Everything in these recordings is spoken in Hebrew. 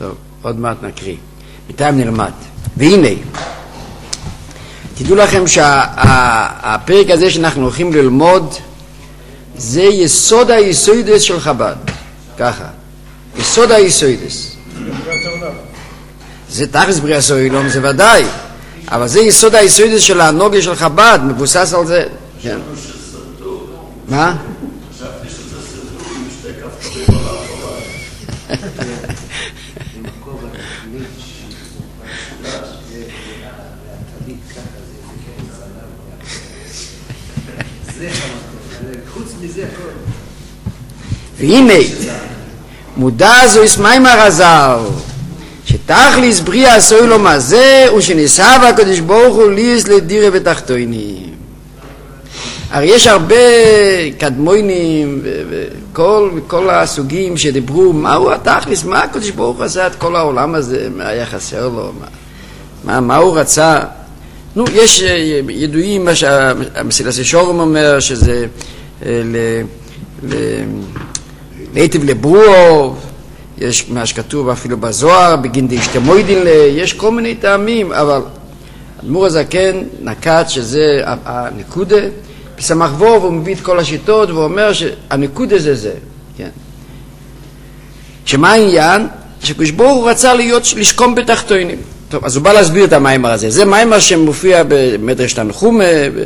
טוב, עוד מעט נקריא. בינתיים נלמד. והנה, תדעו לכם שהפרק הזה שאנחנו הולכים ללמוד, זה יסוד היסודס של חב"ד. ככה. יסוד היסודס. זה תכלס בריאת העולם, זה ודאי. אבל זה יסוד היסודס של הנוגה של חב"ד, מבוסס על זה. כן. מה? חשבתי שזה סרטוט עם שתי כפתורים על האחורה. עם הכובע נקנית והטלית ככה, זה חוץ מזה הכל. והנה, מודע זו ישמיים הרזל, שתכליס בריאה העולם הזה, ושניסה הקדוש ברוך הוא ליס לדירה ותחתונים. הרי יש הרבה קדמונים וכל הסוגים שדיברו, מהו התכליס, מה הקדוש ברוך הוא עשה את כל העולם הזה, מה היה חסר לו, מה הוא רצה. נו, יש ידועים מה שהמסילת ישורם אומר, שזה להיטיב לברוא, יש מה שכתוב אפילו בזוהר, בגין דאשתמוידין, יש כל מיני טעמים, אבל אדמו"ר הזקן נקט שזה הנקודה, בסמך וו, והוא מביא את כל השיטות, והוא אומר שהנקודה זה, כן. שמה העניין? שקדוש ברוך הוא רצה לשכום בתחתונים. טוב, אז הוא בא להסביר את המיימר הזה. זה מיימר שמופיע במדרש תנחומה,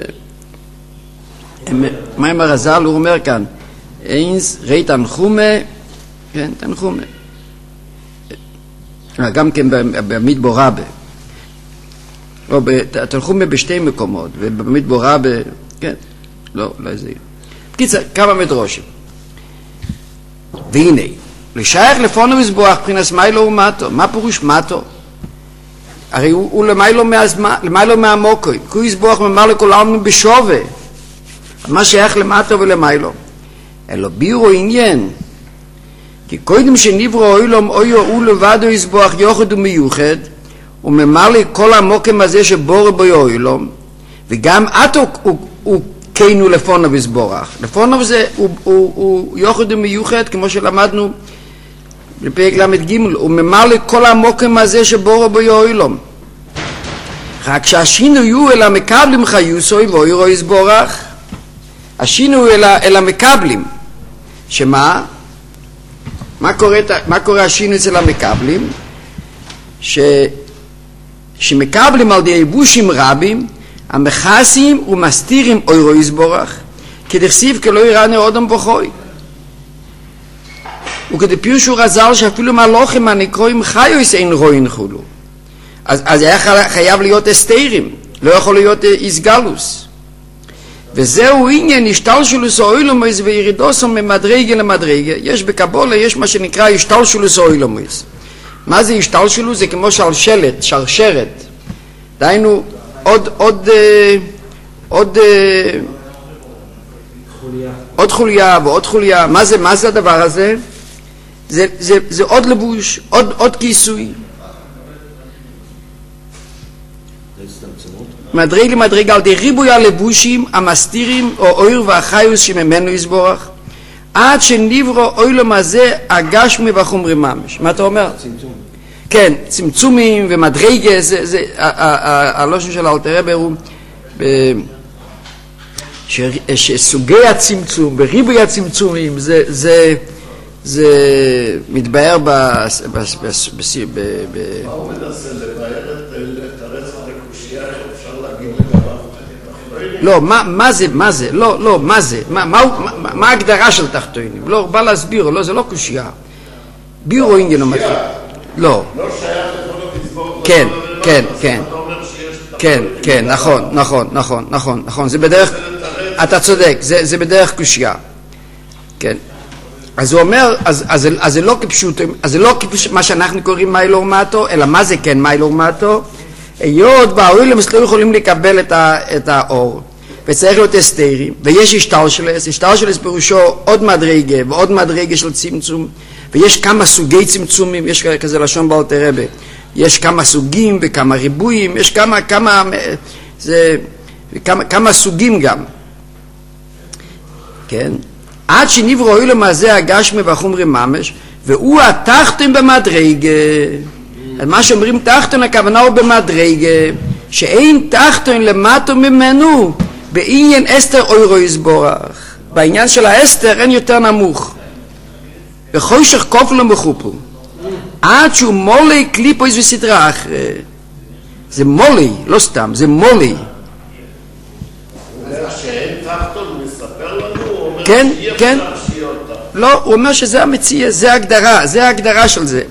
מיימר הזל, הוא אומר כאן, אינס ראי תנחומה, כן, תנחומה. גם כן במדבר רבה. לא, תנחומה בשתי מקומות, ובמדבר רבה, כן, לא זה. בקיצר, כמה מדרושים. והנה, לשייך לפונו מזבוח, מבחינת מיילו ומטו. מה פירוש מטו? הרי הוא למיילו מהמוקוי, כי הוא יזבוח ממר לכל העלמין בשווה. מה שייך למטו ולמיילו? אלו בירו עניין. כי קודם שנברא אוילום אויו הוא לבדו יזבוח יוחד ומיוחד, וממר לכל המוקם הזה שבורא בו אוילום, וגם עתו הוא קיינו לפונו יזבוח. לפונו זה הוא יוחד ומיוחד, כמו שלמדנו בפרק למד ג', הוא ממר לכל המוקם הזה שבורא בו אוילום. רק שהשינוי הוא אלא מקבלים חיוסוי ואוירו יזבוח, השינוי אלא מקבלים. שמה? מה קורה השינוי אצל המקבלים? שמקבלים על די יבושים רבים, המכסים ומסתירים אוירו יזבוח, כדכסיב כלא יראה אודם בוכוי. וכדי פירשו רז"ל שאפילו מהלוחם הנקרואים חיוס אין רואים חולו. אז היה חייב להיות אסתירים, לא יכול להיות איסגלוס. וזהו עניין השתלשלוס האוילומוס וירידוסו ממדרגה למדרגה. יש בקבולה, יש מה שנקרא השתלשלוס האוילומוס. מה זה השתלשלוס? זה כמו שלשלת, שרשרת. דהיינו, עוד חוליה ועוד חוליה. מה זה הדבר הזה? זה עוד לבוש, עוד כיסוי. מדרגה למדרגה על די ריבוי הלבושים המסתירים או אויר והחיוס שממנו יזבוח, עד שנברא אוילום הזה הגשמי והחומרי ממש. מה אתה אומר? צמצום. כן, צמצומים ומדרגה, זה הלושן של אלתר רבי הוא שסוגי הצמצום, בריבוי הצמצומים, זה מתבאר מה הוא מנסה לבאר את הרצח לקושייה, אפשר להגיד לגביו? לא, מה ההגדרה של תחתונים? לא, בא להסביר, לא, זה לא קושייה. בירו אינגנו מתחיל. לא. לא שייך לכל המזבור. כן, נכון, זה בדרך, אתה צודק, זה בדרך קושייה. כן. אז הוא אומר, אז זה לא כפשוט, אז זה לא מה שאנחנו קוראים מיילו ומטו, אלא מה זה כן מיילו ומטו? היות באוילם לא יכולים לקבל את האור, וצריך להיות אסתרים, ויש השתלשלוס פירושו עוד מדרגה ועוד מדרגה של צמצום, ויש כמה סוגי צמצומים, יש כזה לשון באלתר רבי, יש כמה סוגים וכמה ריבועים, יש כמה סוגים גם, כן? עד שנברא אוילם הזה הגשמי והחומרי ממש, והוא התחתון במדרגה. מה שאומרים תחתון, הכוונה הוא במדרגה, שאין תחתון למטו ממנו בעניין אסתר אוירו יסבורך. בעניין של האסתר אין יותר נמוך. וחושך כופל ומחופל. עד שהוא מולי קליפויס וסדרה אחרי. זה מולי, לא סתם, זה מולי. שאין תחתון מספר לנו, הוא אומר כן, שאי אפשר כן. שיהיה אותה. לא, הוא אומר שזה המציע, זה ההגדרה, זה ההגדרה של זה.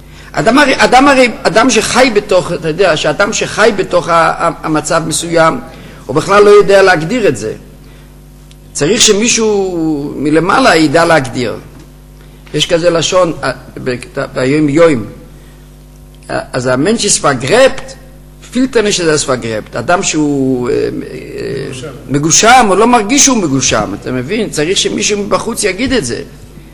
אדם שחי בתוך, אתה יודע, שאדם שחי בתוך המצב מסוים, הוא בכלל לא יודע להגדיר את זה. צריך שמישהו מלמעלה ידע להגדיר. יש כזה לשון ביום יום. אז המנש ספגרפט, פילטר שזה ספגרפט. אדם שהוא מגושם, או לא מרגיש שהוא מגושם, אתה מבין? צריך שמישהו מבחוץ יגיד את זה.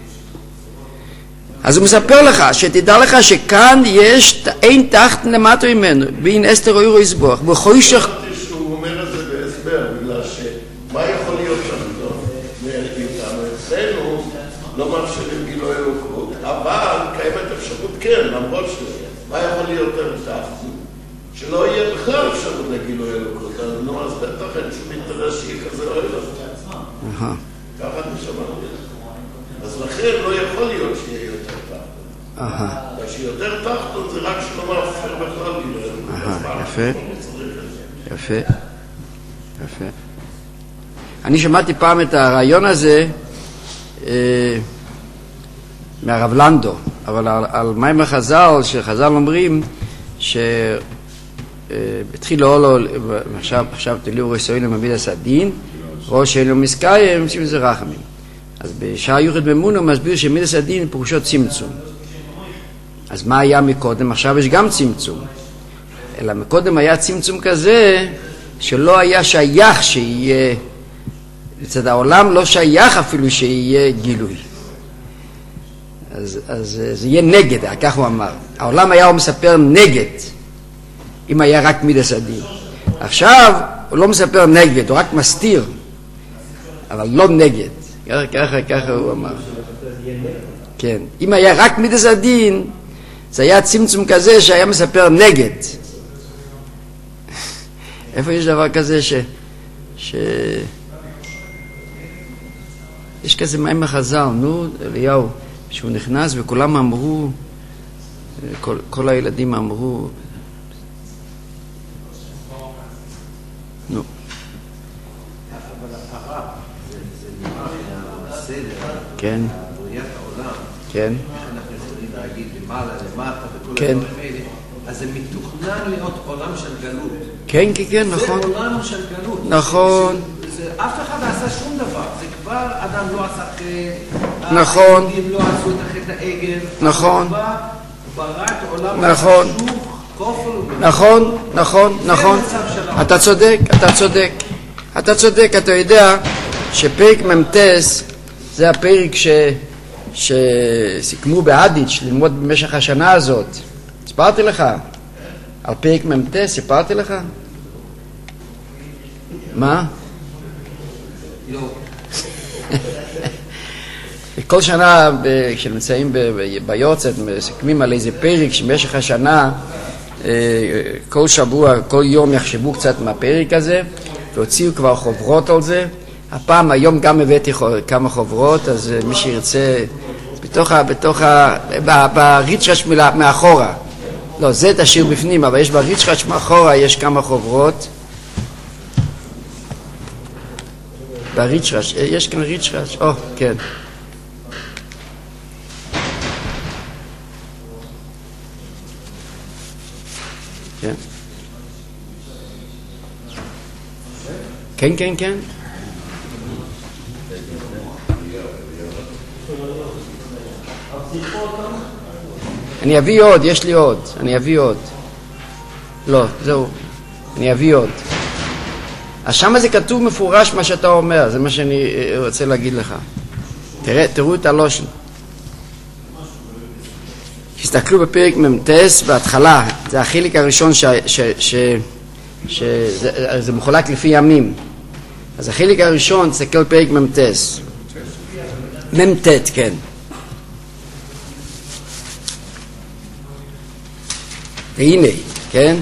אז הוא מספר לך, שתדע לך שכאן יש, אין תחת למטו ממנו, בין אסתר אוירו יסבוך, בחושך... שהוא אומר את זה בהסבר, בגלל שמה יכול להיות שם טוב? מאיתנו אצלנו לא מאפשרים גילוי אלוקות, אבל קיימת אפשרות כן, למרות מה יכול להיות יותר תחת? שלא יהיה בכלל אפשרות לגילוי אלוקות, אז בטח אין שום אינטרס שיהיה כזה אוהב הזה. ככה אני שמעתי. אז לכן לא יכול להיות שיהיה יותר תחתון. שיותר תחתון זה רק שלא מאפשר בכלל גילוי אלוקות. יפה. יפה. אני שמעתי פעם את הרעיון הזה מהרב לנדו, אבל על מים החז"ל, שחז"ל אומרים התחיל לו, עכשיו תלו רסוין למביד הסדין, ראש שאין לו מסקיים, שים זה רחמים. אז בשעה יוחד ממון הוא מסביר שמידס הדין פירושו צמצום. אז מה היה מקודם? עכשיו יש גם צמצום. אלא מקודם היה צמצום כזה שלא היה שייך שיהיה, לצד העולם לא שייך אפילו שיהיה גילוי. אז זה יהיה נגד, כך הוא אמר. העולם היה, הוא מספר נגד, אם היה רק מידס הדין. עכשיו הוא לא מספר נגד, הוא רק מסתיר, אבל לא נגד. ככה הוא אמר. כן. אם היה רק מידס הדין, זה היה צמצום כזה שהיה מספר נגד. איפה יש דבר כזה יש כזה מים החז"ל, נו, אליהו, שהוא נכנס וכולם אמרו, כל הילדים אמרו, נו. כן. כן. אנחנו יכולים להגיד למעלה, למטה וכל כן. הדברים האלה, אז זה מתוכנן להיות עולם של גלות. כן, כן, כן, נכון. זה עולם של גלות. נכון. אף אחד לא עשה שום דבר. זה כבר אדם לא עשה חטא. נכון. היהודים לא עשו את החטא העגל. נכון. ברא את עולם נכון. חשוך, כופל ומחול. נכון, נכון, נכון. אתה צודק, אתה צודק. אתה צודק, אתה יודע שפרק ממתס זה הפרק שסיכמו באדיץ' ללמוד במשך השנה הזאת. סיפרתי לך על פרק ממתס, סיפרתי לך? מה? לא. כל שנה כשנמצאים ביוצאת מסכמים על איזה פרק שבמשך השנה כל שבוע, כל יום יחשבו קצת מהפרק הזה והוציאו כבר חוברות על זה. הפעם, היום גם הבאתי כמה חוברות, אז מי שירצה בריצ'רץ' מאחורה, לא, זה תשאיר בפנים, אבל יש בריצ'רץ' מאחורה יש כמה חוברות. בריצ'רץ', יש כאן ריצ'רץ', כן. כן. כן, כן, כן. אני אביא עוד, יש לי עוד, אני אביא עוד. לא, זהו, אני אביא עוד. אז שמה זה כתוב מפורש מה שאתה אומר, זה מה שאני רוצה להגיד לך. תראו את הלושן. תסתכלו בפרק ממתס בהתחלה, זה החלק הראשון זה מחולק לפי ימים. אז החלק הראשון, תסתכל פרק ממתס. ממתת, כן. והנה, כן?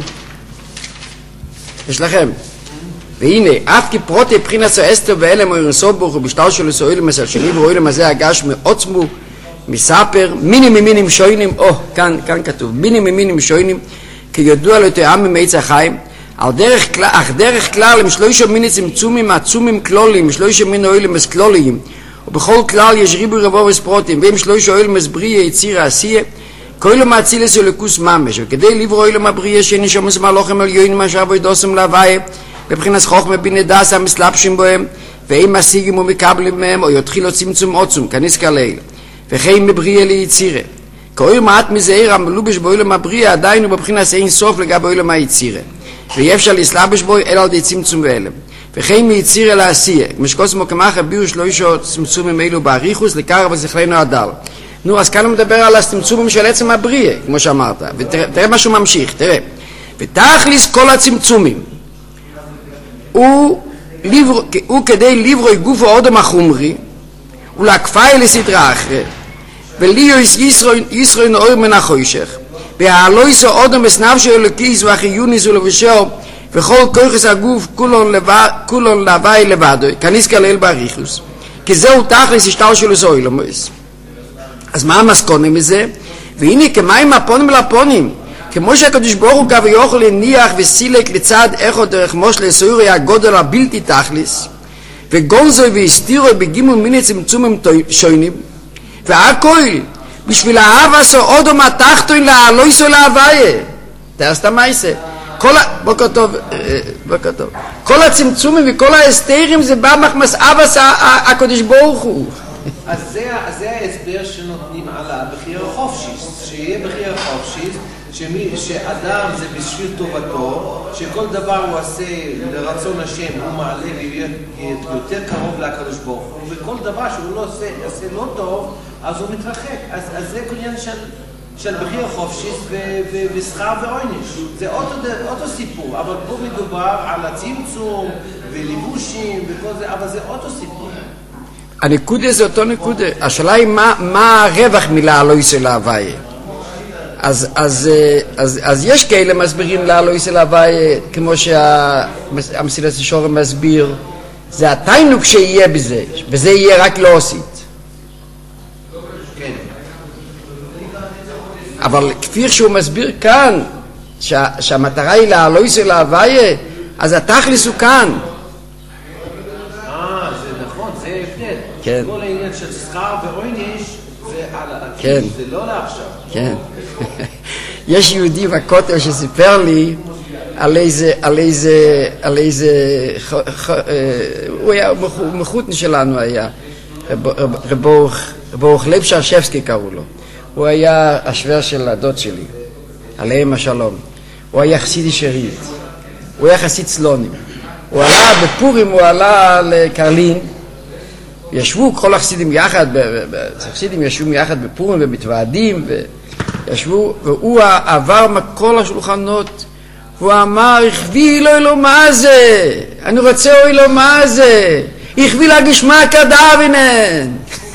יש לכם. והנה, אף כפרוטי בחינס האסתר ואלם או ירנסוב ברוך ובשטר שלו סועילים אצל שני ורואים הזה הגש מעוצמו מספר מינים ממינים שוינים, כאן כתוב מינים ממינים שוינים כידוע לו תאם ממיץ החיים אך דרך כלל הם שלושה מיני צמצומים עצומים כלולים שלושה מיני אוהלים כלוליים ובכל כלל יש ריבו רבו וספרוטים והם שלושה אוהלים בריא יציר העשייה כל המאצילס ולכוס ממש וכדי לברוא אוהלים הבריא שנשום מסמלוכם על יוינים אשר בוידוסם להוויה בבחינת חוכמה בינה דס המסלבשים בהם ואם משיגים ומקבלים מהם או יתחילו צמצום עוצום כנזכר לעיל וכן מבריא ליצירה כאויר מעט מזעיר המלובש באוילם הבריא עדיין הוא בבחינת אין סוף לגבי אוילם היצירה ואי אפשר להסלבש בו אלא על די צמצום ואלם וכן מיצירה לעשייה משקוסמו כמחה ביור שלושה צמצומים אלו בעריכוס לקרב וזכרנו הדל נו אז כאן הוא מדבר על הצמצומים של עצם הבריא כמו שאמרת ותראה מה שהוא ממשיך תראה ותכליס כל הצמצומים הוא כדי לברוא גוף האודם החומרי ולהקפאי לסדרה אחרת וליוס ישרוי נאור מן החושך והלויס האודם בסנב של אלוקיס והחיוניס ולבשו וכל כוחס הגוף כולון להווי לבדו כנזכר ליל בעריכוס כי זהו תכלס השטר שלו זוילומוס אז מה המסקונה מזה? והנה כמים הפונים לפונים כמו שהקדוש ברוך הוא קו יוכל הניח וסילק לצד איכו דרך מושל סוירי הגודל הבלתי תכליס וגונזוי והסתירו בגימול מיני צמצומים שוינים והכל בשביל האהבה עשו אודום התחתון להלויסו להוויה תעשת מייסה בוקר טוב כל הצמצומים וכל ההסתרים זה בא מחמס אבס הקדוש ברוך הוא אז זה ההסבר שנותנים על הבחיר החופשיס שיהיה בחיר החופשיס שאדם זה בשביל טובתו, שכל דבר הוא עושה לרצון השם, הוא מעלה ויהיה יותר קרוב לקדוש ברוך הוא, וכל דבר שהוא לא עושה לא טוב, אז הוא מתרחק. אז זה עניין של בחיר חופשיס ושכר ועונש. זה אותו סיפור, אבל פה מדובר על הצמצום וליבושים וכל זה, אבל זה אותו סיפור. הנקודה זה אותו נקודה. השאלה היא מה הרווח מלהלויס אל ההוויה. אז יש כאלה מסבירים להלויס אל ההוויה, כמו שהמסילת השורם מסביר, זה התיינוק שיהיה בזה, וזה יהיה רק לא עושית. אבל כפי שהוא מסביר כאן, שהמטרה היא להלויס אל ההוויה, אז התכלס הוא כאן. זה נכון, זה הבדל. כן. כל העניין של שכר ועונש, זה על כן. זה לא לעכשיו. כן. יש יהודי בכותל שסיפר לי על איזה הוא היה מחותן שלנו היה, רבו לב שרשבסקי קראו לו. הוא היה השוור של הדוד שלי, עליהם השלום. הוא היה חסידי שרית, הוא היה חסיד סלונים. הוא עלה בפורים, הוא עלה לקרלין, ישבו כל החסידים יחד, החסידים ישבו יחד בפורים ומתוועדים, וישבו, והוא עבר מכל השולחנות, והוא אמר, הכבי לו מה זה, אני רוצה אוי לו מה זה, הכבי לה גשמק הדאבינן.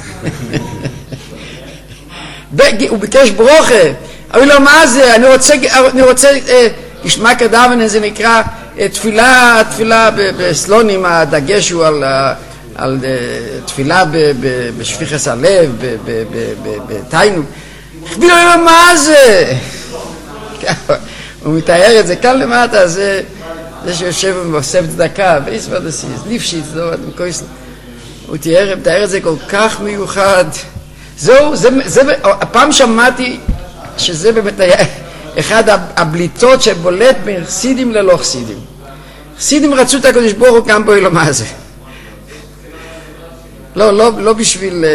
הוא ביקש ברוכה, אוי לו מה זה, אני רוצה גשמק הדאבינן, זה נקרא תפילה בסלונים, הדגש הוא על תפילה בשפיחס הלב, בתיינוק. הכבי לו מה זה? הוא מתאר את זה כאן למטה, זה שיושב ועושה צדקה, ליפשיץ, הוא מתאר את זה כל כך מיוחד. זהו, הפעם שמעתי שזה באמת היה אחד הבליטות שבולט בין חסידים ללא חסידים. חסידים רצו את הקדוש ברוך הוא גם בעולם הזה. לא בשביל...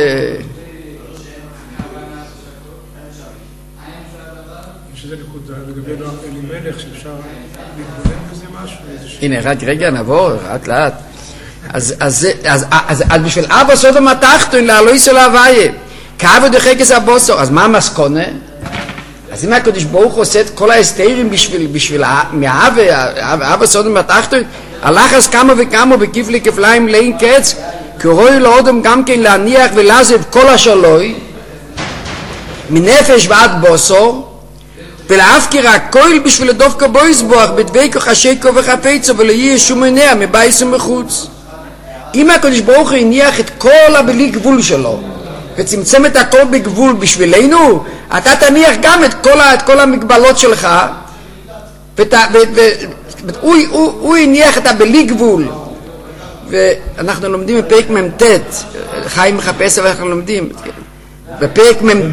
שזה נקודה, לגבי אלימלך שאפשר להתבונן בזה משהו? הנה, רגע, נעבור, לאט. אז בשביל אבא סודום התחתון, להלויס אל ההוויה, כעבוד החקס הבוסו, אז מה המסקונה? אז אם הקדוש ברוך הוא עושה את כל ההסתרים בשביל אבא סודום התחתון, הלך אז כמה וכמה בכפלי כפליים לאין קץ, כי רואי לאודם גם כן להניח ולעזב כל השלוי, מנפש ועד בוסו, ולהפקיר הכל בשביל דווקא בו יסבוח בדבקו חשקו וחפצו ולא יהיה שום מניע מבייס ומחוץ. אם הקדוש ברוך הוא הניח את כל הבלי גבול שלו וצמצם את הכל בגבול בשבילנו, אתה תניח גם את כל המגבלות שלך, הוא הניח את הבלי גבול. ואנחנו לומדים בפרק מ"ט, חיים מחפש, אבל אנחנו לומדים בפרק מ"ט.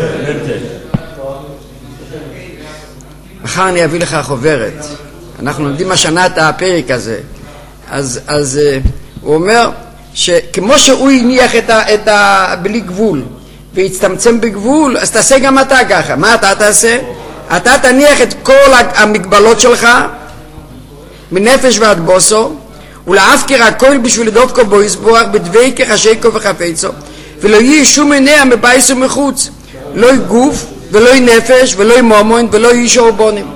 מחר אני אביא לך חוברת, אנחנו לומדים השנה את הפרק הזה. אז הוא אומר שכמו שהוא הניח את הבלי גבול והצטמצם בגבול, אז תעשה גם אתה ככה. מה אתה תעשה? אתה תניח את כל המגבלות שלך מנפש ועד בוסו, ולהפקיר הכל בשביל דווקא בו יסבוח בדבקו חשקו וחפצו ולא יהיה שום מניע מבייס ומחוץ, לא גוף ולא נפש ולא מומון ולא איש או בונים.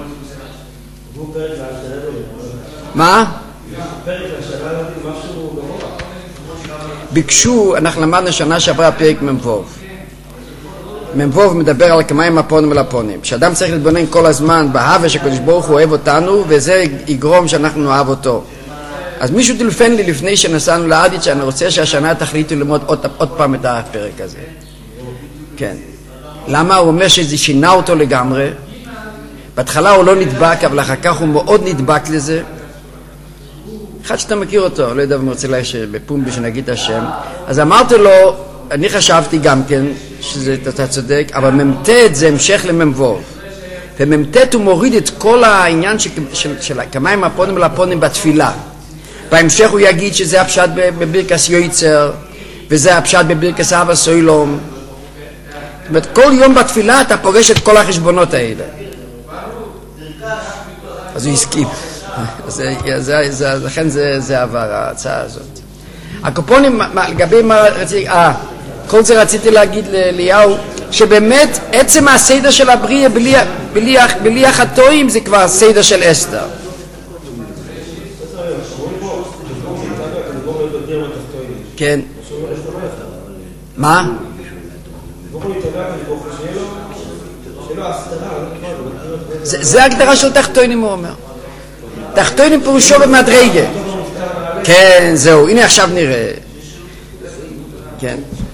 מה? ביקשו, אנחנו למדנו שנה שעברה פרק מ"ו. מ"ו מדבר על כמיים הפונים ולפונים, שאדם צריך להתבונן כל הזמן בהווה שהקדוש ברוך הוא אוהב אותנו, וזה יגרום שאנחנו נאהב אותו. אז מישהו טלפן לי לפני שנסענו לאדיץ' שאני רוצה שהשנה תחליטו ללמוד עוד פעם את הפרק הזה. כן. למה? הוא אומר שזה שינה אותו לגמרי. בהתחלה הוא לא נדבק, אבל אחר כך הוא מאוד נדבק לזה. אחד שאתה מכיר אותו, לא יודע אם הוא רוצה בפומבי שנגיד את השם. אז אמרתי לו, אני חשבתי גם כן שאתה צודק, אבל מ"ט זה המשך למ"ו. ומ"ט הוא מוריד את כל העניין של כמיים הפונים ולפונים בתפילה. בהמשך הוא יגיד שזה הפשט בברכס יויצר, וזה הפשט בברכס אהבה סוילום. זאת אומרת, כל יום בתפילה אתה פוגש את כל החשבונות האלה. אז הוא הסכים. לכן זה עבר, ההצעה הזאת. הקופונים, לגבי מה רציתי, כל זה רציתי להגיד לאליהו, שבאמת עצם הסדר של הבריאה בלי החטאים זה כבר סדר של אסתר. כן. מה? זה הגדרה של תחתונים, הוא אומר. תחתונים פירושו במדרגה. כן, זהו, הנה עכשיו נראה. כן.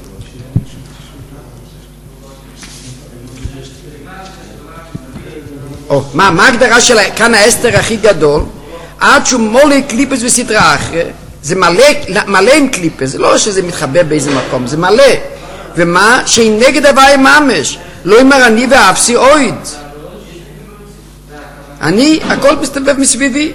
מה ההגדרה של כאן האסתר הכי גדול? עד שהוא מולא קליפס וסדרה אחרי, זה מלא עם קליפס, זה לא שזה מתחבא באיזה מקום, זה מלא. ומה? שהיא נגד הוואי ממש, לא אמר אני ואפסי אויד. אני, הכל מסתובב מסביבי.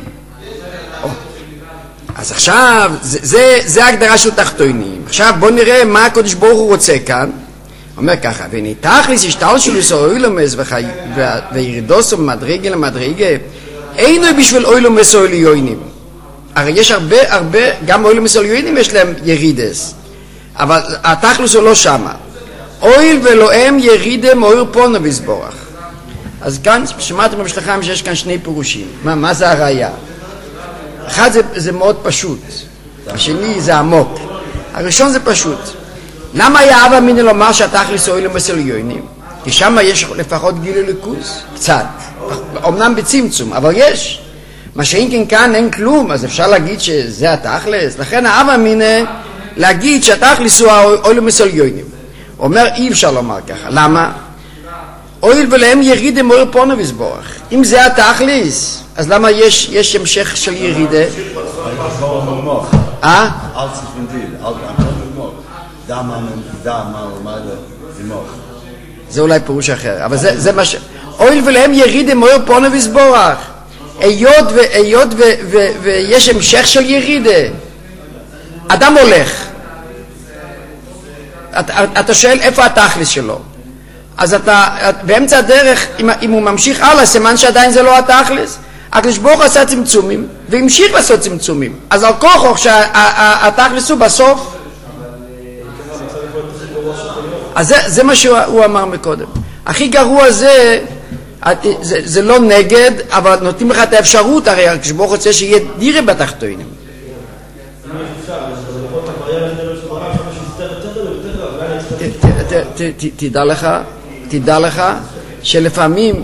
אז עכשיו, זה ההגדרה של תחתונים. עכשיו בוא נראה מה הקדוש ברוך הוא רוצה כאן. אומר ככה, וניתכליס השתלשלוס אוילומס וירידוסו ממדרגה למדרגה, אינו בשביל אוילומס אויליונים. הרי יש הרבה, גם אוילומס אויליונים יש להם ירידס, אבל התכלוס הוא לא שמה. אויל ולאם ירידה מאויר פונו בסבורך. אז כאן שמעתם במשלחיים שיש כאן שני פירושים. מה זה הראייה? אחד זה מאוד פשוט, השני זה עמוק. הראשון זה פשוט. למה היה אבא מיני לומר שהתכלס אוילומס אויליונים? כי שם יש לפחות גילוי ליכוז, קצת. אמנם בצמצום, אבל יש. מה שאין כן כאן אין כלום, אז אפשר להגיד שזה התכלס. לכן האבא מיני להגיד שהתכלס הוא אוילומס אויליונים. הוא אומר אי אפשר לומר ככה. למה? אויל ולהם ירידה מאויר פונו בסבורך. אם זה התכלס, אז למה יש המשך של ירידה? זה אולי פירוש אחר, אבל זה מה ש... אויל ולהם ירידה מאויר פונו בסבורך. היות ויש המשך של ירידה, אדם הולך, אתה שואל איפה התכלס שלו, אז אתה באמצע הדרך, אם הוא ממשיך הלאה, סימן שעדיין זה לא התכלס. הקדוש ברוך הוא עשה צמצומים והמשיך לעשות צמצומים, אז על כוחו שהתכלס הוא בסוף. אז זה מה שהוא אמר מקודם. הכי גרוע זה לא נגד, אבל נותנים לך את האפשרות, הרי הקדוש ברוך הוא רוצה שיהיה דירה בתחתונים. תדע לך שלפעמים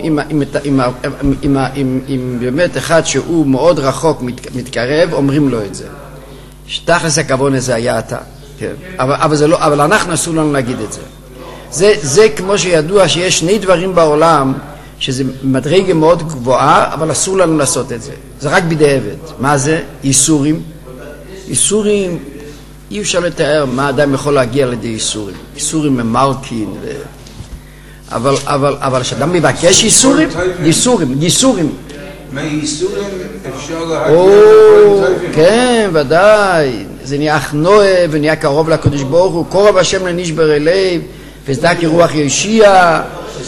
אם באמת אחד שהוא מאוד רחוק מתקרב, אומרים לו את זה. שתכלס הכוון הזה היה אתה. כן. אבל אנחנו אסור לנו להגיד את זה. זה כמו שידוע שיש שני דברים בעולם שזה מדרגה מאוד גבוהה, אבל אסור לנו לעשות את זה. זה רק בדיעבד. מה זה? איסורים. איסורים, אי אפשר לתאר מה אדם יכול להגיע לידי איסורים. איסורים הם מלכין. אבל כשאדם מבקש איסורים, ייסורים. מהייסורים אפשר להגיע. כן, ודאי. זה נהיה חנועה ונהיה קרוב לקדוש ברוך הוא. קורב השם לנשבר אליו, וסדק רוח ישיע.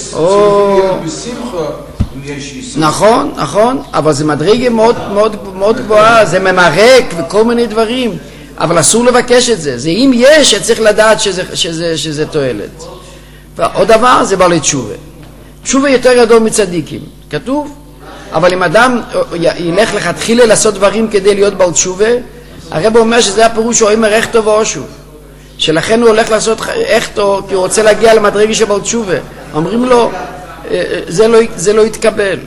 נכון, נכון, אבל זה מדרגה מאוד גבוהה, זה ממרק וכל מיני דברים, אבל אסור לבקש את זה. זה אם יש, צריך לדעת שזה תועלת. ועוד דבר זה בעלי תשובה. תשובה יותר גדול מצדיקים, כתוב. אבל אם אדם ילך לכתחילה לעשות דברים כדי להיות בעל תשובה, הרב אומר שזה הפירוש שהוא אומר איך טוב ואושוב. שלכן הוא הולך לעשות איכתו כי הוא רוצה להגיע למדרגה של בעל תשובה. אומרים לו, זה לא יתקבל.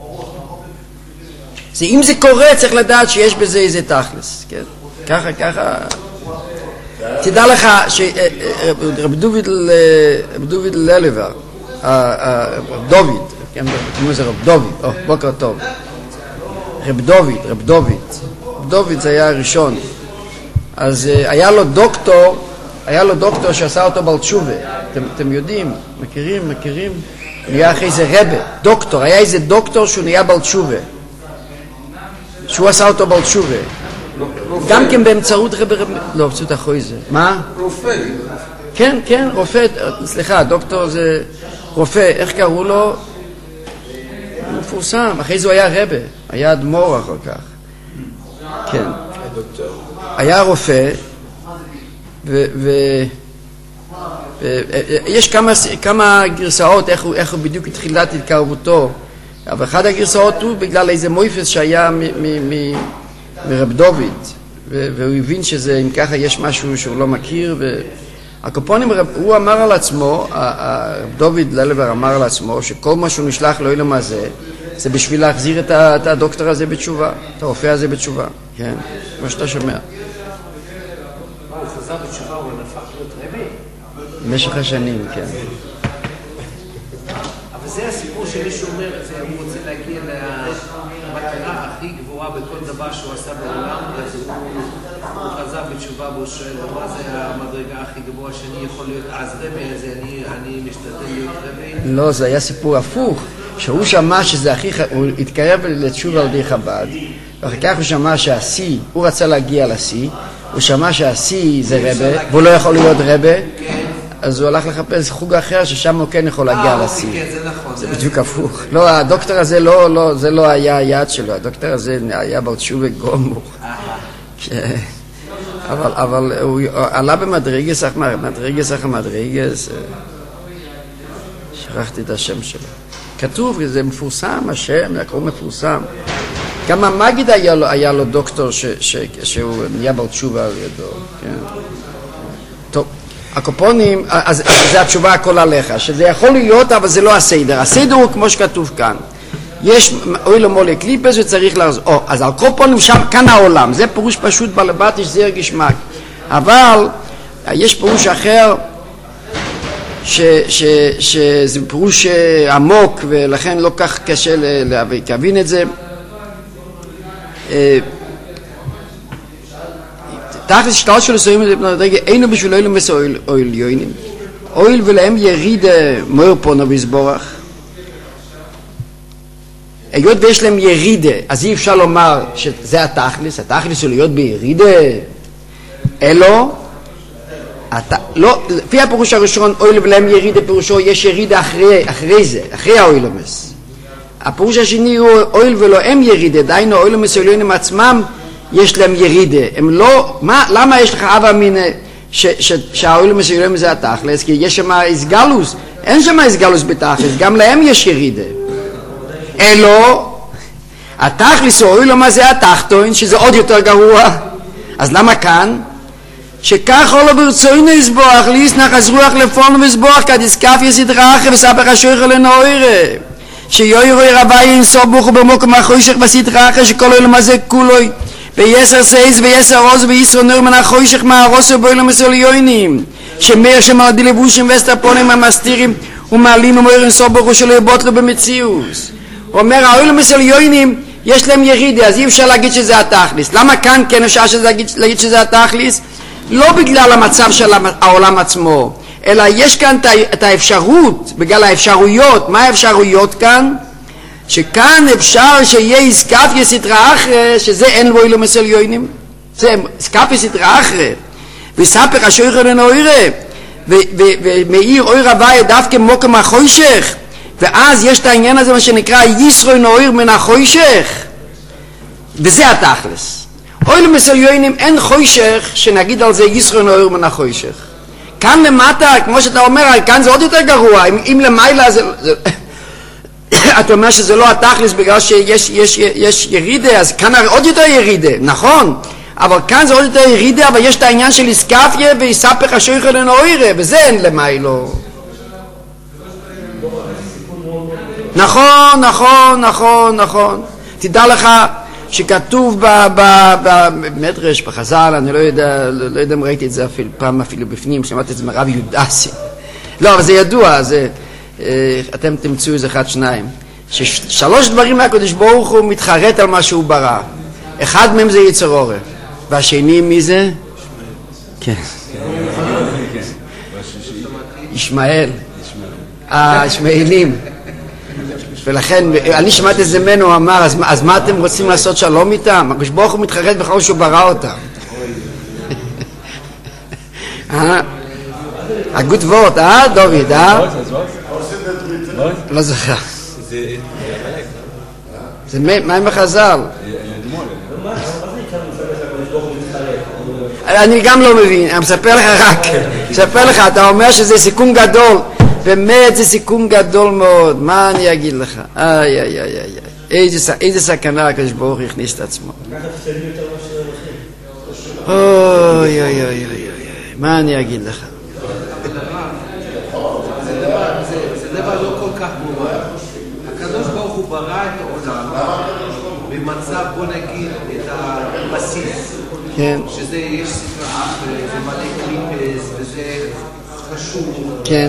אם זה קורה, צריך לדעת שיש בזה איזה תכלס. כן? ככה. תדע לך שרב דוד ללבר, דוד, כמו זה רב דוד, בוקר טוב. רב דוד זה היה הראשון. אז היה לו דוקטור שעשה אותו בעל תשובה. אתם יודעים, מכירים. נהיה אחרי זה רבה, דוקטור. היה איזה דוקטור שהוא נהיה בעל תשובה. שהוא עשה אותו בעל תשובה. גם כן באמצעות רבה, לא, באמצעות אחרי זה. מה? רופא. כן, רופא. סליחה, דוקטור זה רופא. איך קראו לו? הוא מפורסם. אחרי זה הוא היה רבה. היה אדמו"ר אחר כך. כן. היה רופא, יש כמה גרסאות איך הוא בדיוק התחילת התקרבותו, אבל אחד הגרסאות הוא בגלל איזה מויפס שהיה מרב דוד, והוא הבין שזה, אם ככה יש משהו שהוא לא מכיר, והקופונים, הוא אמר על עצמו, דוד ללבר אמר על עצמו, שכל מה שהוא נשלח לאילם הזה, זה בשביל להחזיר את הדוקטור הזה בתשובה, את הרופא הזה בתשובה, כן, כמו שאתה שומע. הוא חזר בתשובה, הוא נפך להיות רבי? במשך השנים, כן. אבל זה הסיפור שמישהו אומר, הוא רוצה להגיע למטרה הכי גבוהה בכל דבר שהוא עשה בעולם, אז הוא חזר בתשובה והוא שואל, מה זה המדרגה הכי גבוהה שאני יכול להיות אז רבי, אז אני משתדל להיות רבי? לא, זה היה סיפור הפוך, שהוא שמע שזה הכי, הוא התקרב לתשובה על די חב"ד, ואחר כך הוא שמע שהשיא, הוא רצה להגיע לשיא, הוא שמע שהשיא זה רבה, והוא לא יכול להיות רבה, אז הוא הלך לחפש חוג אחר ששם הוא כן יכול להגיע לשיא. זה בדיוק הפוך. לא, הדוקטור הזה זה לא היה היעד שלו, הדוקטור הזה היה בעל תשובה גמור. אבל הוא עלה במדרגס, שכחתי את השם שלו. כתוב, זה מפורסם, השם, הכל מפורסם. גם המגיד היה לו דוקטור שהוא נהיה בעל תשובה על ידו. טוב, הקופונים, אז זה התשובה הכל עליך, שזה יכול להיות, אבל זה לא הסדר. הסדר הוא כמו שכתוב כאן. יש אוי למולי קליפס וצריך לחזור. אז על קופונים שם, כאן העולם. זה פירוש פשוט בלבטיש, זה גשמק. אבל יש פירוש אחר, שזה פירוש עמוק, ולכן לא כך קשה להבין את זה. תכלס שטל של הסורים אינו בשביל אויל ומסויל אויל יוינים אויל ולהם יריד מויר פונו ויסבורך היות ויש להם ירידה אז אי אפשר לומר שזה התכלס הוא להיות בירידה אלו לא, לפי הפירוש הראשון אויל ולהם ירידה פירושו יש ירידה אחרי זה אחרי האויל ומס הפירוש השני הוא אויל ולא הם ירידה, דיינו אויל ומסוילים עצמם יש להם ירידה. הם לא, למה יש לך אבא מינה שהאויל ומסוילים זה התכלס? כי יש שם איסגלוס, אין שם איסגלוס בתכלס, גם להם יש ירידה. אלו, התכלס הוא אויל ומה זה התחתון, שזה עוד יותר גרוע. אז למה כאן? שכך עולו ברצוינו יסבוח, ליסנח אז רוח לפון וסבוח, כדיסקף יסדרחה וספר השויכה לנוירה. שיוירוי רבי אינסוף ברוך ובמוקם החוישך בסדרחה, שכל עולם הזה כולוי, ויסר סייס ויסר עוז ויסר נור מן החוישך מהרוסו בוילום מסוליונים, שמר שמרדי לבושים וסטרפונים המסתירים, ומעלים ומויר אינסוף ברוך שלא יבוט לו במציאוס. הוא אומר, האוילום מסוליונים, יש להם ירידה, אז אי אפשר להגיד שזה התכליס. למה כאן כן אפשר להגיד שזה התכליס? לא בגלל המצב של העולם עצמו, אלא יש כאן את האפשרות, בגלל האפשרויות. מה האפשרויות כאן? שכאן אפשר שיהיה עסקף יסתרא אחרא, שזה אין לו אילו מסל יוינים. זה עסקף יסתרא אחרא. וספר השויכה לנוירה, ומאיר אויר הוויה דווקא מוקם החוישך, ואז יש את העניין הזה מה שנקרא ישרוי נויר מן החוישך, וזה התכלס. אוי למסל יוינים אין חוישך שנגיד על זה ישרוי נויר מן החוישך. כאן למטה, כמו שאתה אומר, כאן זה עוד יותר גרוע. אם למעלה זה אתה אומר שזה לא התכלס בגלל שיש ירידה, אז כאן עוד יותר ירידה, נכון? אבל כאן זה עוד יותר ירידה, אבל יש את העניין של איסקפיה ויספך השויכה לנוירה, וזה אין למיילו. נכון, נכון, נכון, נכון. תדע לך שכתוב במדרש, בחז"ל, אני לא יודע אם ראיתי את זה פעם אפילו בפנים, שמעתי את זה מרב יודסי. לא, אבל זה ידוע, אתם תמצאו איזה אחד, שניים. ששלוש דברים מהקדוש ברוך הוא מתחרט על מה שהוא ברא. אחד מהם זה יצר אורה. והשני מי זה? כן. ישמעאל. ישמעאלים. ולכן, אני שמעתי את זה ממנו, הוא אמר, אז מה אתם רוצים לעשות שלום איתם? הקדוש ברוך הוא מתחרט בכלל שהוא ברא אותם. הגות וורט, דוד, לא זוכר. זה מה עם החז"ל? אני גם לא מבין, אני מספר לך, אתה אומר שזה סיכון גדול, באמת זה סיכון גדול מאוד, מה אני אגיד לך? איי, איי, איי, איי, איזה סכנה הקדוש ברוך הוא הכניס את עצמו. אוי, אוי, אוי, אוי, מה אני אגיד לך? זה דבר לא כל כך מובן. הקדוש ברוך הוא ברא את העולם במצב, בוא נגיד, את הבסיס. כן. שזה יש ספר אחר, זה מלא קליפס, וזה חשוב. כן.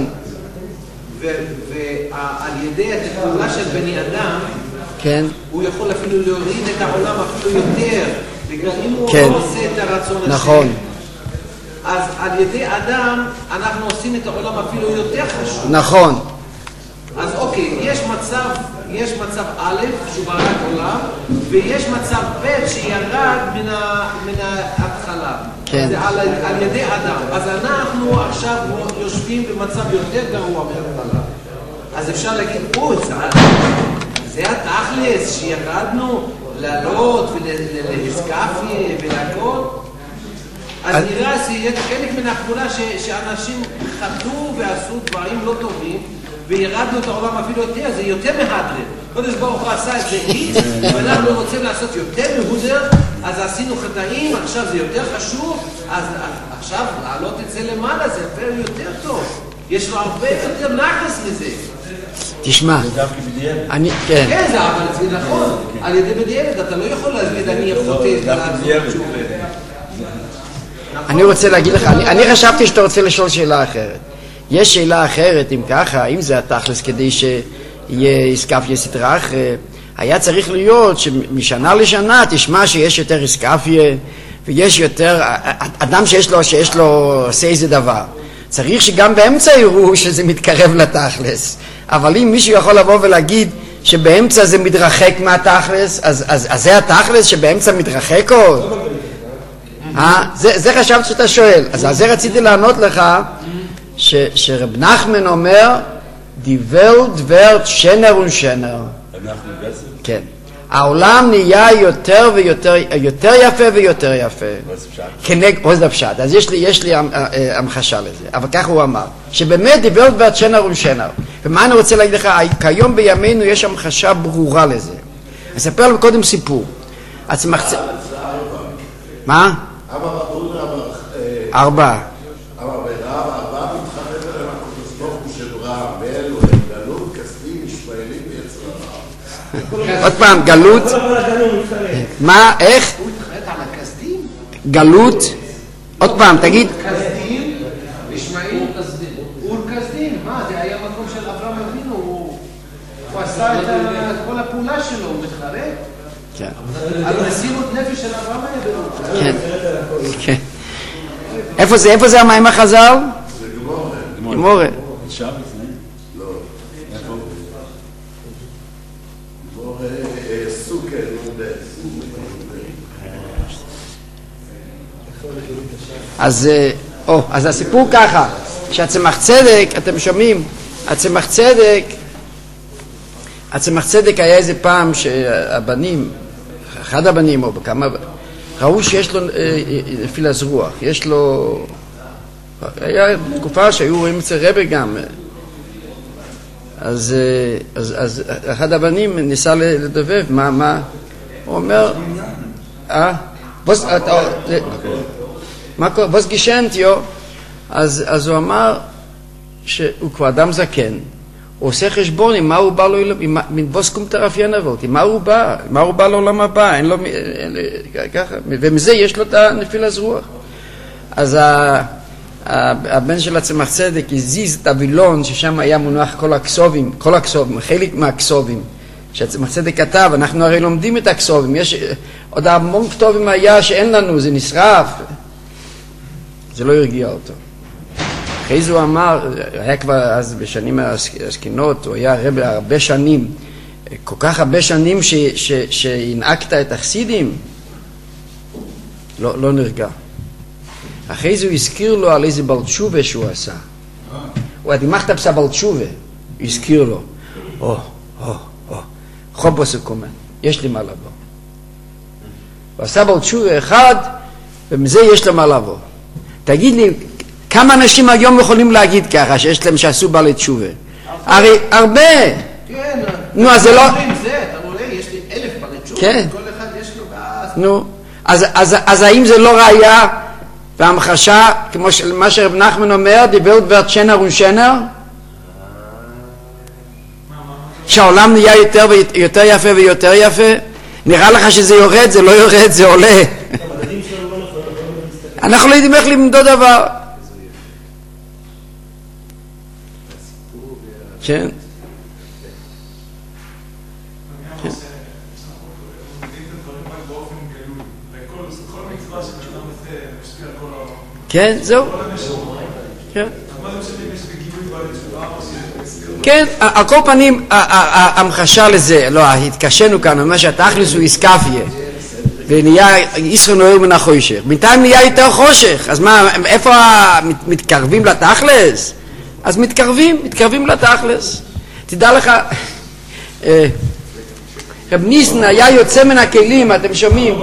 ועל ידי התפעולה של בני אדם, כן. הוא יכול אפילו להוריד את העולם אפילו יותר, בגלל אם הוא כן. לא עושה את הרצון השם. נכון. אז על ידי אדם אנחנו עושים את העולם אפילו יותר חשוב. נכון. אז אוקיי, יש מצב א' שהוא ברא את העולם, ויש מצב ב' שירד מן ההתחלה. כן. זה על ידי אדם. אז אנחנו עכשיו יושבים במצב יותר גרוע מההתחלה. אז אפשר להגיד, זה התכלס שירדנו לעלות ולהסקפיה ולהכל. אז נראה שיהיה חלק מן הפעולה שאנשים חטאו ועשו דברים לא טובים, וירדנו את העולם אפילו יותר, זה יותר מהדרן. קודש ברוך הוא עשה את זה איץ, ואנחנו רוצים לעשות יותר מהודר, אז עשינו חטאים, עכשיו זה יותר חשוב, אז עכשיו לעלות את זה למעלה, זה אפילו יותר טוב. יש לו הרבה יותר נחס מזה. תשמע, אני, כן. כן, זה אבל זה נכון. על ידי בדיעבד, אתה לא יכול להגיד, אני חוטא לעשות תשובה. אני רוצה להגיד לך, אני חשבתי שאתה רוצה לשאול שאלה אחרת. יש שאלה אחרת, אם ככה, אם זה התכלס כדי שיהיה איסקפיה סטרא אחרא, היה צריך להיות שמשנה לשנה תשמע שיש יותר איסקפיה, ויש יותר, אדם שיש לו עושה איזה דבר. צריך שגם באמצע יראו שזה מתקרב לתכלס. אבל אם מישהו יכול לבוא ולהגיד שבאמצע זה מתרחק מהתכלס, אז זה התכלס שבאמצע מתרחק עוד? זה חשבת שאתה שואל. אז על זה רציתי לענות לך שרב נחמן אומר Die Welt wird schöner und schöner. כן. העולם נהיה יותר ויותר, יותר יפה ויותר יפה. עוד הפשט. אז יש לי המחשה לזה. אבל כך הוא אמר. שבאמת Die Welt wird schöner und schöner. ומה אני רוצה להגיד לך? כיום בימינו יש המחשה ברורה לזה. אני אספר לו קודם סיפור. מה? 4. אבל ברב מתחרט עליהם הקדוש ברוך הוא שברם, באלו הם גלות, כספים, ישמעאלים ויצרם. עוד פעם, גלות. מה, איך? הוא התחרט על הכסדים? גלות. עוד פעם, תגיד. כסדים, ישמעאל, אור כסדים. מה, זה היה מקום של אברהם אבינו, הוא עשה את כל הפעולה שלו, הוא מתחרט? כן. על מסירות נפש של אברהם היה ברור. כן. איפה זה המים החז"ל? זה גמורה. גמורה. לא. גמורה סוכר, אז הסיפור ככה, שהצמח צדק, אתם שומעים, הצמח צדק היה איזה פעם שהבנים, אחד הבנים או בכמה, ראו שיש לו נפילת רוח, יש לו, היה תקופה שהיו רואים אצל רבי גם, אז אחד הבנים ניסה לדובב, מה? הוא אומר, was geschenkt jo, אז הוא אמר שהוא כבר אדם זקן, הוא עושה חשבון עם מה הוא בא לו, מבוס קומטר ינבות, עם מה הוא בא לעולם הבא, אין לו, ככה, ומזה יש לו את הנפילת רוח. אז הבן של הצמח צדק הזיז את הווילון ששם היה מונח כל הכסובים, חלק מהכסובים שהצמח צדק כתב, אנחנו הרי לומדים את הכסובים, יש עוד המון כתובים היה שאין לנו, זה נשרף, זה לא הרגיע אותו. אחרי זה הוא אמר, היה כבר אז בשנים הסקינות, הוא היה רבי הרבה שנים, כל כך הרבה שנים שהנהגת את החסידים, לא נרגע. אחרי זה הוא הזכיר לו על איזה בעל תשובה שהוא עשה. הוא הדימחת פסה בעל תשובה, הוא הזכיר לו, חובו סקומן, יש לי מה לבוא. הוא עשה בעל תשובה אחד, ומזה יש לו מה לבוא. תגיד לי, כמה אנשים היום יכולים להגיד ככה, שיש להם שעשו בעלי תשובה? הרי הרבה. כן. נו, אז זה לא... אתה רואה, יש לי 1000 בעלי תשובה, כן. כל אחד יש לו... נו, אז האם זה לא ראיה והמחשה, כמו מה שרב נחמן אומר, די וולט ווערט שנר ושנר? שהעולם נהיה יותר יפה ויותר יפה? נראה לך שזה יורד, זה לא יורד, זה עולה. אנחנו לא יודעים איך למדוד דבר. כן. כן, זהו. כן. כן, על כל פנים, המחשה לזה, לא, התקשנו כאן, אומר שהתכלס הוא איסקפיה, ונהיה ישראל נוער מן החושך. בינתיים נהיה יותר חושך, אז מה, איפה מתקרבים לתכלס? אז מתקרבים לתכלס. תדע לך, רב ניסן היה יוצא מן הכלים, אתם שומעים?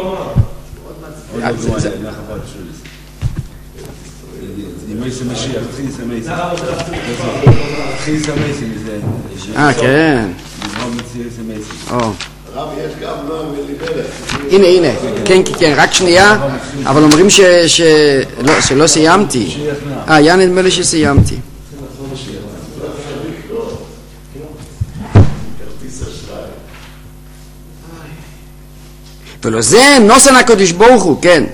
כן. רב, יש גם נועם ולימלך. הנה, כן, רק שנייה, אבל אומרים שלא סיימתי. היה נדמה לי שסיימתי. ולא זה נוסן הקדוש ברוך הוא, כן.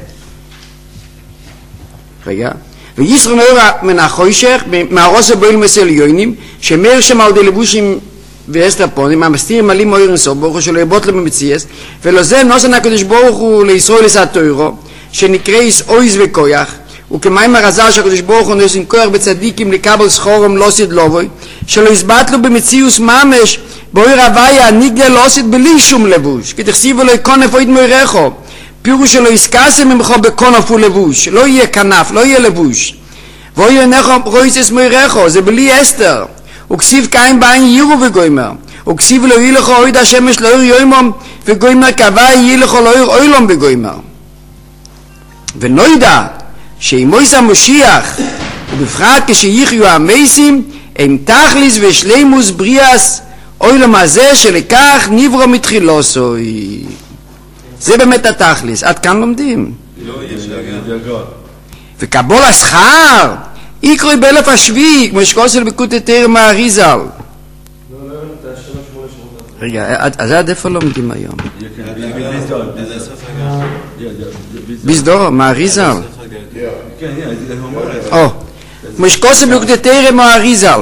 רגע. וישראל נוער מן החושך, מהרוס הבויל מסל יוינים, שמר שם על די לבושים ואסטרפונים, המסתיר מלים אויר נסוב, ברוך הוא שלא יבוט לו במציאס, ולא זה נוסן הקדוש ברוך הוא לישראל לסתוירו, שנקרא אויז וכויח, וכמים הרזל שהקדוש ברוך הוא נוסן כויח בצדיקים לקבל סחורם לא סיד לובוי, שלא יסבט לו במציאוס ממש, באויר הוויה ניגל לא סיד בלי שום לבוש, כי תחסיבו לו יקונף אויד מוירחו, פירוש שלא יסקסם ממך בקונף ולבוש, לא יהיה כנף, לא יהיה לבוש. ואוי אינך רויסס מוירחו, זה בלי אסתר. וכסיב קיים בעין יירו וגוימר. וכסיב לא יהיה לך אויד השמש לא יהיה יוימום וגוימר קבע יהיה לך לא יהיה אוילום בגוימר. ונוידע שאימויס המושיח ובפרט כשיחיו המייסים הם תכליס ושלימוס בריאס אוילום הזה שלכך נברו מתחילוסוי. זה באמת התכליס. עד כאן לומדים. וקבול השכר, יקרוי באלף השביעי, כמו שקוסל בקוטטר מהאריזל. רגע, אז עד איפה לומדים היום? בסדור, מהאריזל. כמו שקוסל בקוטטר מהאריזל.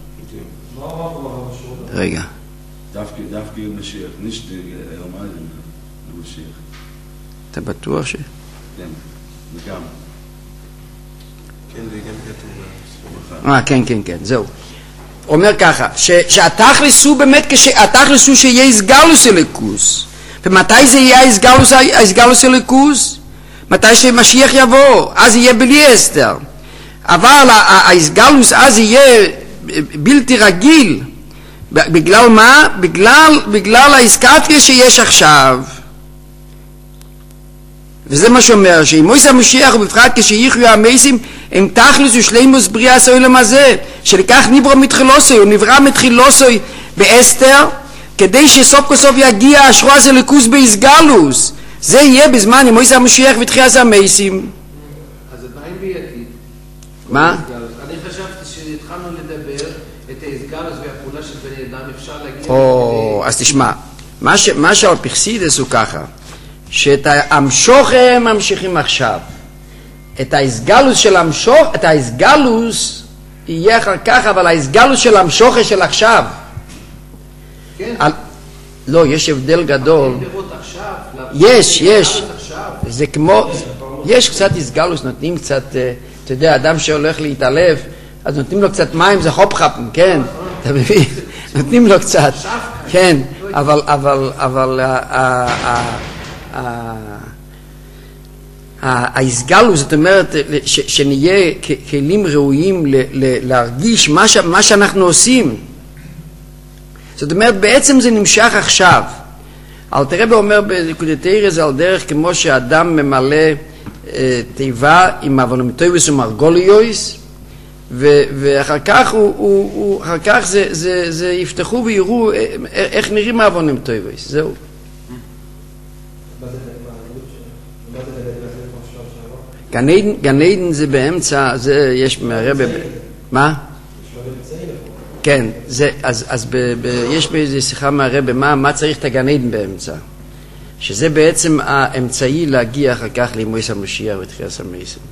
רגע. דווקא משיח, nicht Romanen, משיח. אתה בטוח ש... כן, וגם. כן, זהו. אומר ככה, שהתכלס הוא באמת, התכלס הוא שיהיה הסגלוס אלוקוס. ומתי זה יהיה הסגלוס אלוקוס? מתי שמשיח יבוא, אז יהיה בלי אסתר. אבל ההסגלוס אז יהיה בלתי רגיל. בגלל מה? בגלל האסקטיה שיש עכשיו. וזה מה שאומר, שאם מויס המשיח ובפרט כשיחיו המייסים הם תכלס ושלימוס בריאה סוילם הזה, שלכך נברא מתחילוסוי, הוא נברא מתחילוסוי באסתר, כדי שסוף כל סוף יגיע השרוע הזה לכוס באסגלוס. זה יהיה בזמן עם מויס המשיח ותחיית המייסים. אז עדיין ביתית. מה? אני חשבתי שהתחלנו לדבר את האסגלוס והפעולה של בני אדם אפשר להגיע... אז תשמע, מה שעל פרסידס הוא ככה, שאת המשוכם ממשיכים עכשיו. את ההסגלוס של המשוך, את ההסגלוס יהיה אחר כך, אבל ההסגלוס של המשוכה של עכשיו. כן. לא, יש הבדל גדול. יש. זה כמו, יש קצת הסגלוס, נותנים קצת, אתה יודע, אדם שהולך להתעלף, אז נותנים לו קצת מים, זה חופ-חפים, כן, אתה מבין? נותנים לו קצת, כן, אבל ההסגלוס, זאת אומרת, שנהיה כלים ראויים להרגיש מה שאנחנו עושים. זאת אומרת, בעצם זה נמשך עכשיו. אלתר רבי אומר בנקודתירא זה על דרך כמו שאדם ממלא תיבה עם אבונומיטויבוס ומרגוליוס, ואחר כך אחר כך זה יפתחו ויראו איך נראים האבונומיטויבוס. זהו. גן עדן זה באמצע, זה יש מהרבי, מה? כן, אז יש באיזו שיחה מהרבי, מה צריך את הגן עדן באמצע? שזה בעצם האמצעי להגיע אחר כך לימויס המשיח ותחיית המייסים.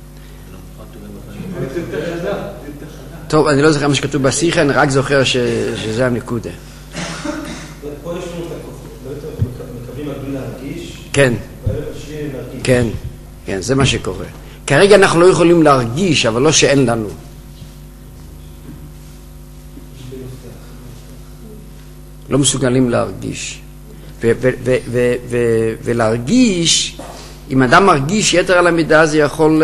טוב, אני לא זוכר מה שכתוב בשיחה, אני רק זוכר שזה הנקודה. פה יש לנו את מקווים עדים להרגיש, כן, זה מה שקורה. כרגע אנחנו לא יכולים להרגיש, אבל לא שאין לנו. לא מסוגלים להרגיש. ולהרגיש, אם אדם מרגיש יתר על המידה, זה יכול...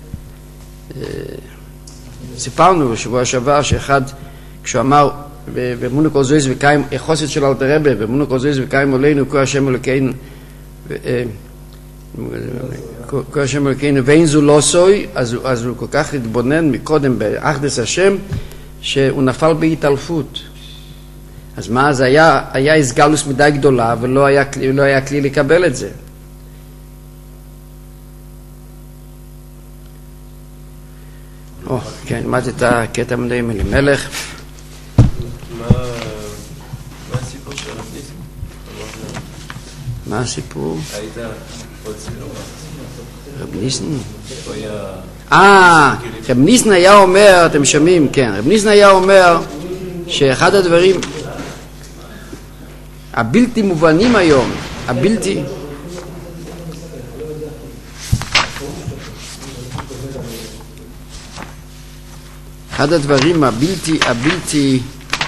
סיפרנו בשבוע שעבר שאחד, כשהוא אמר, במונו כל זויז וקיים, חוסת של אלתר רבי, במונו כל זויז וקיים עלינו, כה השם אלוקינו, כה השם אלוקינו, ואין זו לא סוי, אז הוא כל כך התבונן מקודם באחדס השם, שהוא נפל בהתעלפות. אז מה? אז היה הסגלוס מדי גדולה, ולא היה כלי לקבל את זה. כן, למדתי את הקטע מדי עם אלימלך. מה הסיפור של רב ניסן? מה הסיפור? היית רוצה רב ניסן? הוא היה... רב ניסן היה אומר, אתם שומעים, כן, רב ניסן היה אומר שאחד הדברים הבלתי מובנים היום, אחד הדברים הבלתי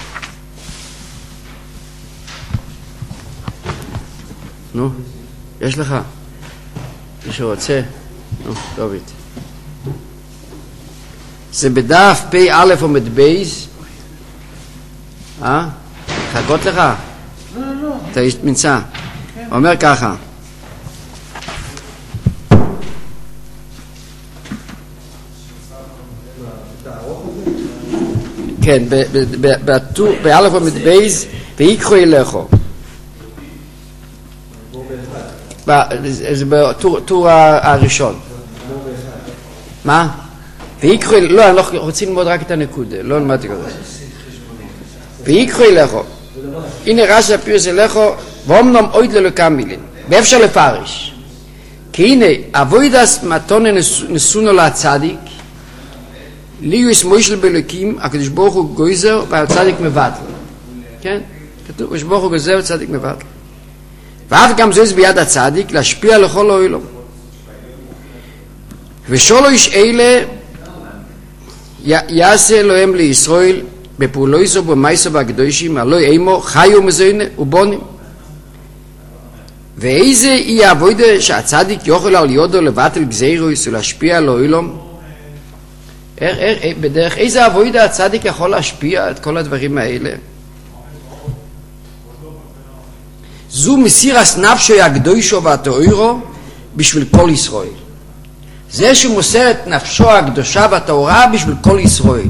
נו, יש לך? מי שרוצה? נו, דוד. זה בדף פ' עומד בייס. חכות לך? לא. אתה נמצא. הוא אומר ככה. כן, באלף עומד בייס, ויקחו אליכו. זה בטור הראשון. מה? ויקחו, לא, אני לא רוצה ללמוד רק את הנקודה, לא למדתי כל זה. ויקחו לכו, הנה רש"י הפירוש לכו, ואומנם עוד ללוקם מילים, ואפשר לפרש. כי הנה, אבוידס מתונה נסונו לצדיק, ליוס מוישל בלוקים, הקדוש ברוך הוא גויזר, והצדיק מבטל. כן? כתוב, הקדוש ברוך הוא גויזר, והצדיק מבטל. ואף גם זה ביד הצדיק, להשפיע לכל העולם. ושלוש אלה יעשה אלוהים לישראל בפעולויסו ובמעשיו הקדושים, הלא אימו חיו מזוינה ובונים. ואיזה היא העבודה שהצדיק יוכל על יודו לבטל גזירוס ולהשפיע על העולם? בדרך איזה עבודה הצדיק יכול להשפיע את כל הדברים האלה? זו מסירת נפשו הקדושו והטהורו בשביל כל ישראל. זה שהוא מוסר את נפשו הקדושה והטהורה בשביל כל ישראל.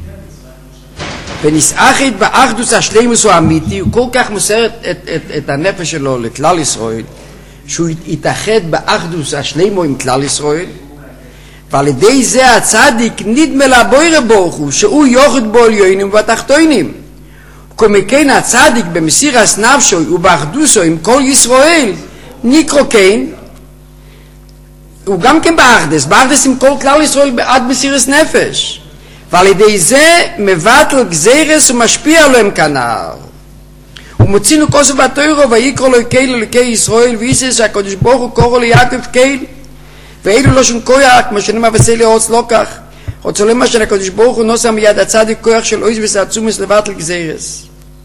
ונסעכת באחדוס השלימוס האמיתי, הוא כל כך מוסר את הנפש שלו לכלל ישראל, שהוא יתאחד באחדוס השלימו עם כלל ישראל, ועל ידי זה הצדיק נדמה לבוירה ברוך הוא, שהוא יוחד בו עליונים ובתחתונים. וכמכן הצדיק במסירת נפשו ובאחדוסו עם כל ישראל, נקרא כן, הוא גם כן באחדס עם כל כלל ישראל עד מסירת נפש. ועל ידי זה מבטל גזירס ומשפיע עליהם כנער. ומוצינו כוסף בתוירו ויקרא לו קהיל אלוקי ישראל ויסס שהקדוש ברוך הוא קורא ליעקב קהיל ואילו לא שום כוח כמו שנאמר וסלי אורץ לא כך רוצה למה של הקדוש ברוך הוא נוסע מיד הצדיק כוח של אויז וסעצומס לבטל גזירס.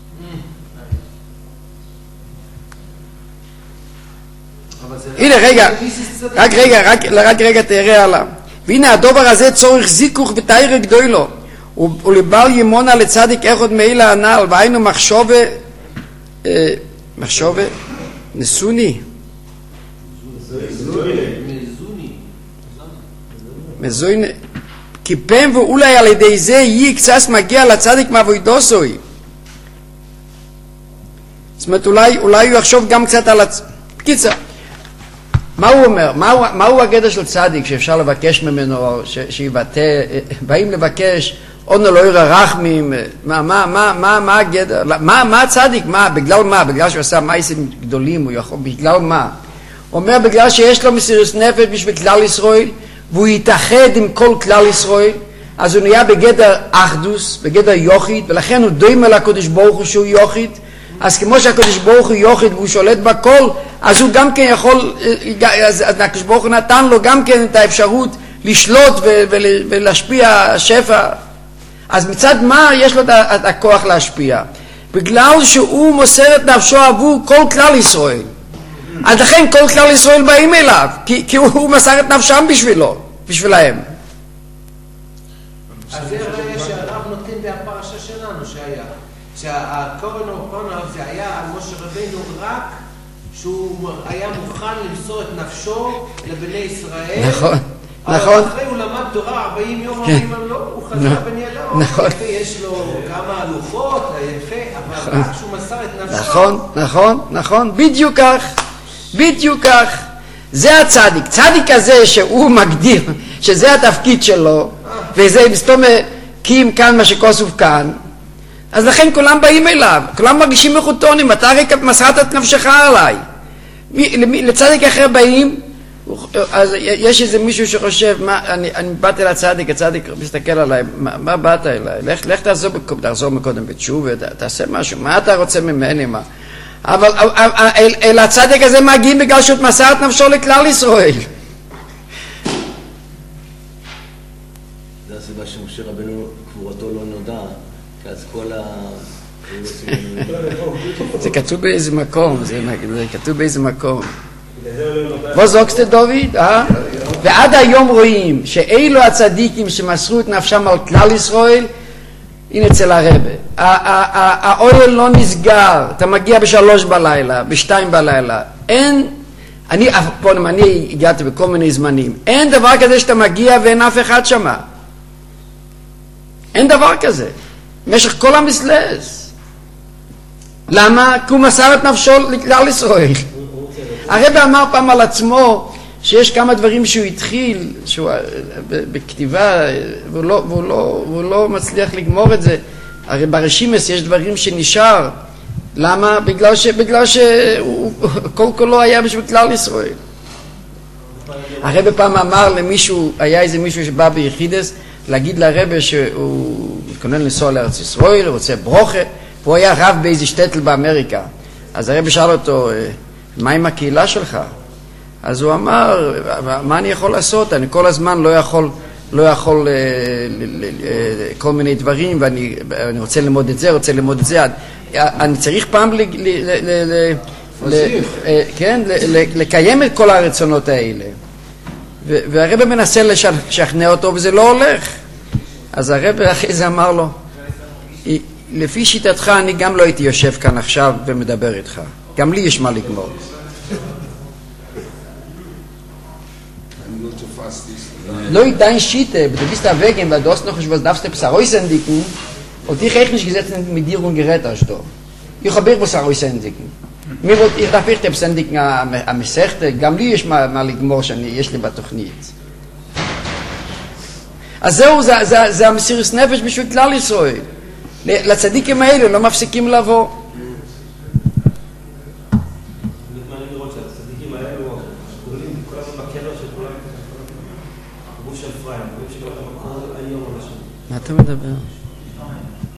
הנה רק רגע תראה עליו. והנה הדובר הזה צורך זיכוך ותאיר גדולו ולבל ימונה לצדיק אחד מאלה הנעל והיינו מחשובה נסוני מזויני כי פם ואולי על ידי זה יהיה קצת מגיע לצדיק מעבודתו. זאת אומרת אולי הוא יחשוב גם קצת על קיצר מה הוא אומר? מהו הגדר של צדיק שאפשר לבקש ממנו שיבטא, באים לבקש אונו לא ירא רחמים, מה הגדר? מה הצדיק? בגלל מה? בגלל שהוא עשה מעשים גדולים, בגלל מה? הוא אומר בגלל שיש לו מסירות נפש בשביל כלל ישראל והוא יתאחד עם כל כלל ישראל, אז הוא נהיה בגדר אחדוס, בגדר יוחיד, ולכן הוא דומה לקדוש ברוך הוא שהוא יוחיד. אז כמו שהקדוש ברוך הוא יוחיד והוא שולט בכל, אז הוא גם כן יכול, אז הקדוש ברוך הוא נתן לו גם כן את האפשרות לשלוט ולהשפיע שפע. אז מצד מה יש לו את הכוח להשפיע? בגלל שהוא מוסר את נפשו עבור כל כלל ישראל. אז לכן כל כלל ישראל באים אליו, כי הוא מסר את נפשם בשבילהם. אז זה רואה שהרב נותן בהפרשה שלנו שהיה. שהקורן אורפונה זה היה על משה רבינו רק שהוא היה מוכן למסור את נפשו לבני ישראל. נכון. אבל אחרי הוא למד תורה 40 יום, 40 יום לא, הוא חזר בני אדם. נכון. יש לו כמה לוחות, יפה, אבל רק שהוא מסר את נפשו. נכון, בדיוק כך. זה הצדיק. צדיק הזה שהוא מגדיר שזה התפקיד שלו, וזה מסתום קים כאן מה שכוסוף כאן, אז לכן כולם באים אליו, כולם מרגישים מחותונים, אתה הרי מסרת את נפשך עליי. לצדיק אחר באים, אז יש איזה מישהו שחושב, אני באתי לצדיק, הצדיק מסתכל עליי, מה באת אליי? לך תחזור מקודם בתשובה, תעשה משהו, מה אתה רוצה ממני? אבל אל הצדיק הזה מגיעים בגלל שהוא מסר את נפשו לכלל ישראל. זה הסיבה שמשה רבנו קבורתו לא נודע, כי אז כל זה כתוב באיזה מקום, זה כתוב באיזה מקום. וזוקסט דוד, ועד היום רואים שאילו הצדיקים שמסרו את נפשם על כלל ישראל, הנה אצל הרבה, האוהל לא נסגר, אתה מגיע ב3 בלילה, ב2 בלילה, אני הגעתי בכל מיני זמנים, אין דבר כזה שאתה מגיע ואין אף אחד שמה, אין דבר כזה, במשך כל המסלס. למה? כי הוא מסר את נפשו לכלל ישראל. הרב אמר פעם על עצמו שיש כמה דברים שהוא התחיל, שהוא בכתיבה, והוא לא מצליח לגמור את זה. הרי ברשימס יש דברים שנשאר. למה? בגלל שהוא כל כולו היה בשביל כלל ישראל. הרב פעם אמר למישהו, היה איזה מישהו שבא ביחידס, להגיד לרב שהוא מתכונן לנסוע לארץ ישראל, רוצה ברוכה, והוא היה רב באיזה שטטל באמריקה. אז הרב שאל אותו, מה עם הקהילה שלך? אז הוא אמר, מה אני יכול לעשות? אני כל הזמן לא יכול כל מיני דברים, ואני רוצה ללמוד את זה, אני צריך פעם לקיים את כל הרצונות האלה. והרב מנסה לשכנע אותו וזה לא הולך. אז הרב אחרי זה אמר לו, לפי שיטתך אני גם לא הייתי יושב כאן עכשיו ומדבר איתך, גם לי יש מה לגמור. לא dein Schiete, du bist da wegen, weil du hast noch was darfst du psaroisendiken und dich echt nicht gesetzt mit dir und gerät hast du. Ich habe was psaroisendiken. Mir wird ich darf ich psaroisendiken am Mesechte, גם לי יש מה לגמור שיש לי בתוכנית. אז זהו, זה המסירות נפש בשביל כלל ישראל. לצדיקים האלה לא מפסיקים לבוא. מה אתה מדבר?